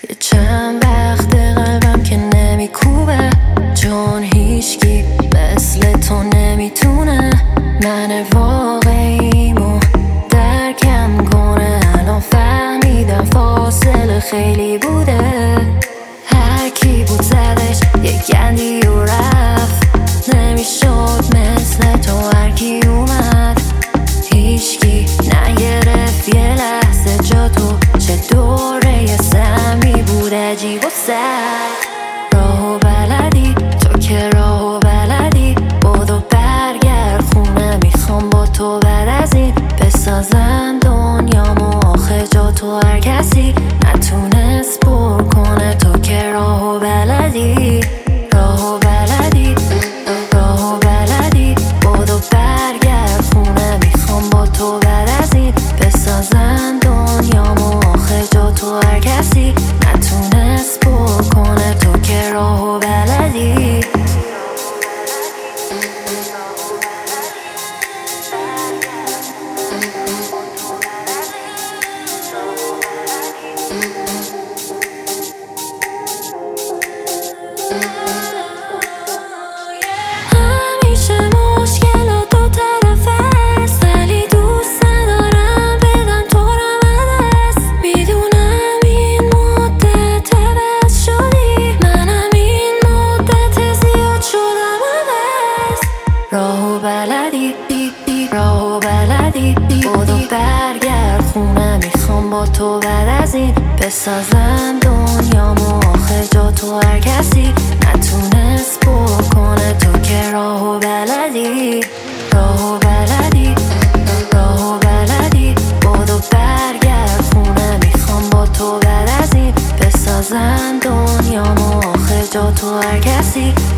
یه چند وقت قلبم که نمیکوبه، چون هیچکی مثل تو نمیتونه من واقعیمو درکم کنه. الان فهمیدم فاصله خیلی بوده، هر کی بود زدش یه گندی و رفت، نمیشد مثل تو هر کی اومد هیچکی نگرفت یه لحظه جا تو. چه دوره سمی بود عجیب و سر. راهو بلدی تو که راهو بلدی، بدو برگرد خونه، میخوام با تو بعد از این بسازم دنیامو. آخه جا تو هر کسی نتونست پر کنه، تو که راهو بلدی راهو بلدی راهو بلدی، بدو برگرد خونه، میخوام با تو بعد از این بسازم دنیامو. آخه جا تو هر کسی نتونست پر کنه، تو که راهو بلدی. راهو بلدی بدو برگرد خونه، میخوام با تو بعد از این بسازم دنیامو. آخه جا تو هر کسی نتونست پر کنه، تو که راهو بلدی راهو بلدی راهو بلدی، بدو برگرد خونه، میخوام با تو بعد از این بسازم دنیامو. آخه جا تو هر کسی